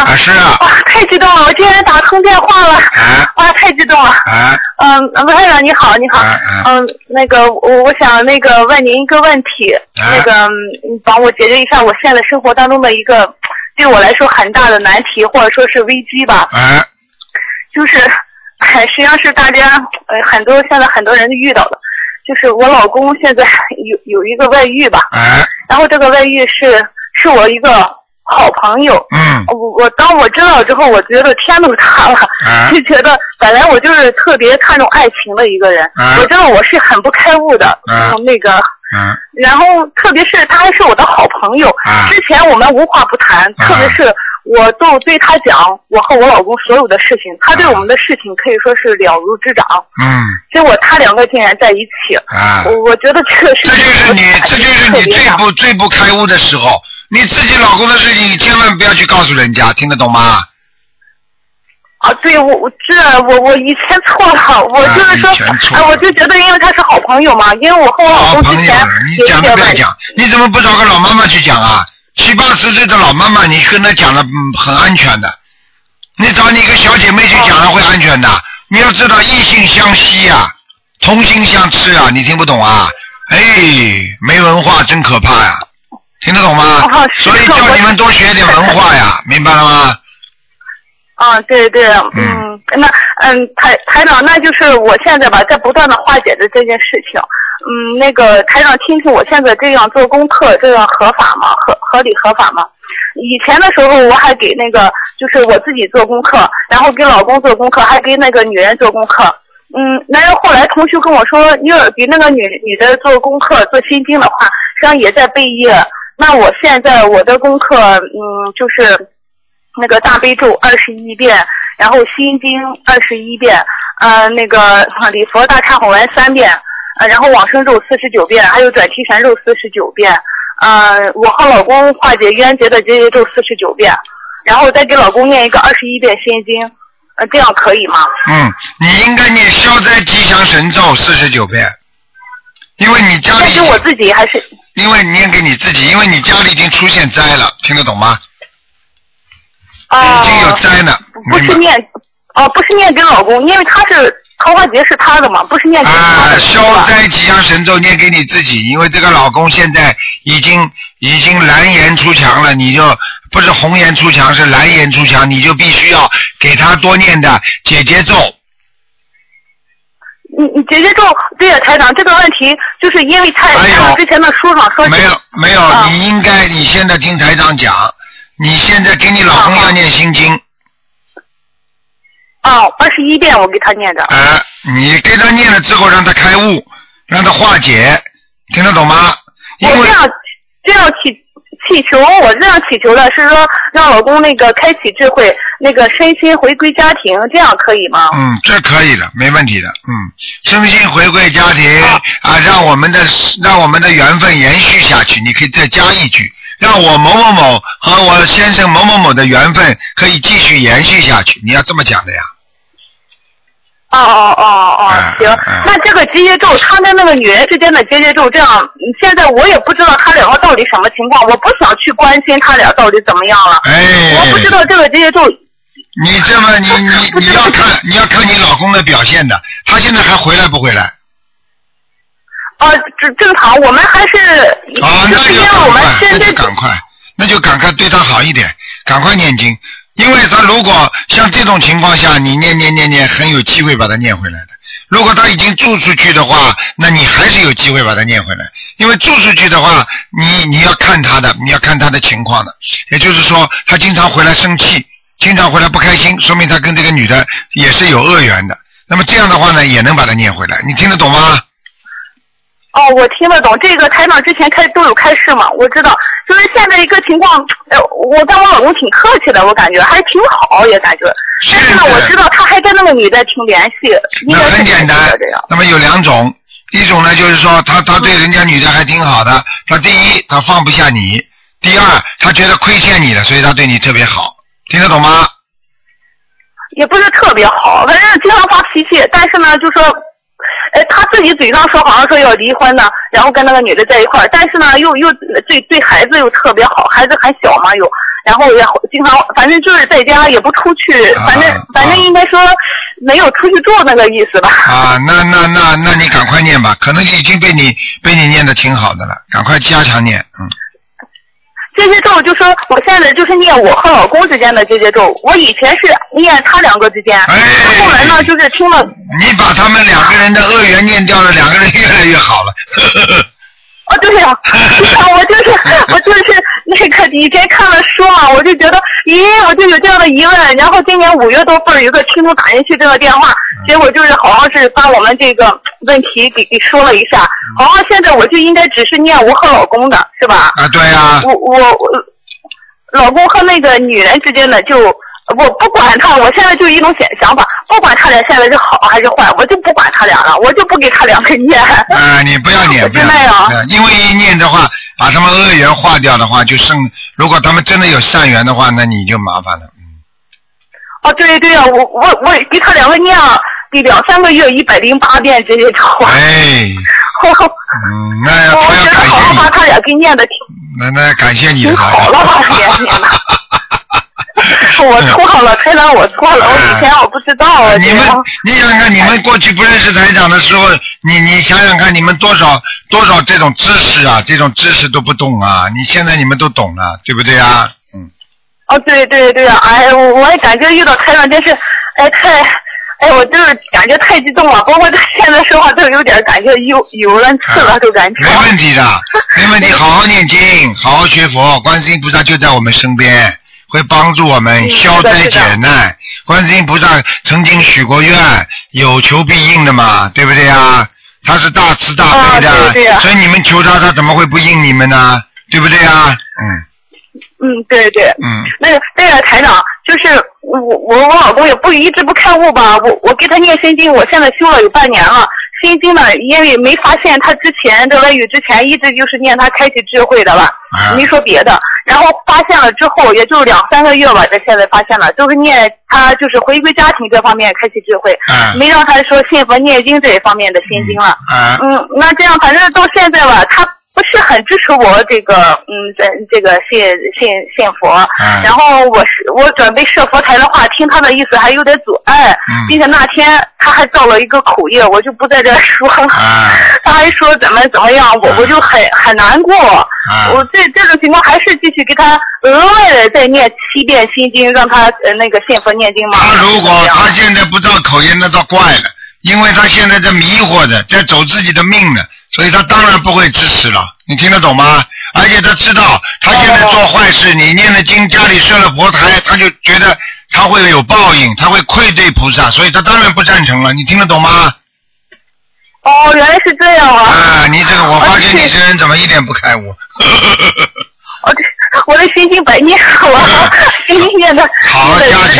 啊，是啊。 哇，太激动了！我竟然打通电话了。哇，太激动了。卢台长你好，你好。那个我想那个问您一个问题，那个帮我解决一下我现在生活当中的一个对我来说很大的难题，或者说是危机吧。就是实际上是大家现在很多人遇到的，就是我老公现在有一个外遇吧。然后这个外遇是我一个好朋友。当我知道之后，我觉得天都塌了。就觉得本来我就是特别看重爱情的一个人。我知道我是很不开悟的。然后特别是他还是我的好朋友。之前我们无话不谈，特别是我都对他讲我和我老公所有的事情，他对我们的事情可以说是了如指掌。结果他两个竟然在一起。我觉得这个事情这就是你最不开悟的时候。你自己老公的事情，你千万不要去告诉人家，听得懂吗？ 对，我以前错了，我就是说，我就觉得因为他是好朋友嘛，因为我和我老公之前你讲都不要讲，你怎么不找个老妈妈去讲啊？70、80岁的老妈妈，你跟她讲了很安全的，你找你一个小姐妹去讲了会安全的。你要知道异性相吸啊，同心相斥啊，你听不懂啊？没文化真可怕呀！听得懂吗？所以叫你们多学点文化呀，明白了吗？ 对，那台长，那就是我现在吧，在不断的化解着这件事情。那个台长，听听我现在这样做功课，这样合法吗？合理合法吗？以前的时候我还给那个就是我自己做功课，然后给老公做功课，还给那个女人做功课。然后后来同学跟我说，你要给那个女的做功课做心经的话，实际上也在背业。那我现在我的功课，就是那个大悲咒21遍，然后心经21遍，那个礼佛大忏悔文3遍，然后往生咒49遍，还有转提神咒49遍，我和老公化解冤结的结节咒49遍，然后再给老公念一个21遍心经，这样可以吗？ 你应该念消灾吉祥神咒49遍，因为你家里给我自己还是？ 因为你念给你自己，因为你家里已经出现灾了，听得懂吗？已经有灾了。 不是念给老公，因为他是桃花劫是他的嘛，不是念给他的。 消灾吉祥神咒念给你自己，因为这个老公现在已经蓝颜出墙了，你就不是红颜出墙，是蓝颜出墙，你就必须要给他多念的解结咒。 你姐姐咒，对呀，台长，这个问题就是因为台长之前的书上说没有，你现在听台长讲，你现在给你老公要念心经。 21遍我给他念的。 你给他念了之后，让他开悟，让他化解，听得懂吗？ 我这样祈求，我这样祈求的是说让老公那个开启智慧，那个身心回归家庭，这样可以吗？ 这可以的，没问题的。身心回归家庭让我们的缘分延续下去。你可以再加一句，让我某某某和我先生某某某的缘分可以继续延续下去。你要这么讲的呀。 行，那这个结节咒，他跟那个女人之间的结节咒，这样现在我也不知道他两个到底什么情况，我不想去关心他俩到底怎么样了。我不知道这个结节咒。 你这么你要看你老公的表现的，他现在还回来不回来？ 正常，我们还是那就赶快对他好一点，赶快念经。因为他如果像这种情况下，你念，很有机会把他念回来的。如果他已经住出去的话，那你还是有机会把他念回来。因为住出去的话，你要看他的，你要看他的情况的。也就是说，他经常回来生气，经常回来不开心，说明他跟这个女的也是有恶缘的。那么这样的话呢，也能把他念回来。你听得懂吗？ 我听得懂，这个台长之前都有开示嘛，我知道。就是现在一个情况，我跟我老公挺客气的，我感觉还挺好，也感觉。但是呢，我知道他还跟那个女的挺联系。 那很简单，那么有2种，一种呢就是说他对人家女的还挺好的，他第一他放不下你，第二他觉得亏欠你了，所以他对你特别好，听得懂吗？ 也不是特别好，反正经常发脾气，但是呢就说他自己嘴上说好像说要离婚呢，然后跟那个女的在一块儿，但是呢又对孩子又特别好，孩子还小嘛又，然后也经常反正就是在家也不出去，反正应该说没有出去住那个意思吧。 那你赶快念吧，可能已经被你念得挺好的了，赶快加强念， 这些咒就说我现在就是念我和老公之间的这些咒，我以前是念他两个之间，后来呢就是听了。 你把他们两个人的恶缘念掉了，两个人越来越好了。 对呀，我就是那个以前看了书嘛，我就觉得，我就有这样的疑问。然后今年5月多份有个听众打进去这个电话，结果就是好像是把我们这个问题给说了一下，好像现在我就应该只是念我和老公的，是吧？ 对呀。 我老公和那个女人之间的就。我不管他，我现在就一种想法，不管他俩现在是好还是坏，我就不管他俩了，我就不给他两个念。 你不要念，不要念，因为一念的话，把他们恶缘化掉的话，就剩。如果他们真的有善缘的话，那你就麻烦了。 对呀，我给他两个念了，得2-3个月108遍这些咒。 那要他要感谢你。 我觉得好把他俩给念的挺。 那感谢你的。 挺好了吧，念的。我错了，台长，我错了，我以前我不知道啊。 你想想看，你们过去不认识台长的时候，你想想看，你们多少这种知识啊，这种知识都不懂啊，现在你们都懂了，对不对啊？ 对啊，我也感觉遇到台长真是，我就是感觉太激动了，包括他现在说话都有点感觉有人刺了，都感觉。 没问题的，没问题，好好念经，好好学佛，观世音菩萨就在我们身边。会帮助我们消灾解难，观世音菩萨曾经许过愿，有求必应的嘛，对不对啊？他是大慈大悲的，所以你们求他，他怎么会不应你们呢？对不对啊？ 对。那个台长，就是我老公也一直不开悟吧，我给他念心经，我现在修了有半年了。心经呢，因为没发现他之前这外语之前一直就是念他开启智慧的吧，没说别的。然后发现了之后，也就2-3个月吧，这现在发现了，就是念他就是回归家庭这方面开启智慧，没让他说信佛念经这一方面的心经了。那这样反正到现在吧，他不是很支持我这个这个信佛，然后我准备设佛台的话，听他的意思还有点阻碍，并且那天他还造了一个口业，我就不在这说了，他还说怎么样，我就很难过，我这种情况还是继续给他额外的再念7遍心经，让他那个信佛念经嘛。 如果他现在不造口业，那倒怪了，因为他现在在迷惑着，在走自己的命呢。所以他当然不会支持了，你听得懂吗？而且他知道他现在做坏事，你念了经，家里设了佛台，他就觉得他会有报应，他会愧对菩萨，所以他当然不赞成了，你听得懂吗？ 原来是这样啊！ 你这个我发现你这人怎么一点不开悟？ 我的心经白念，我心经念的。 好，加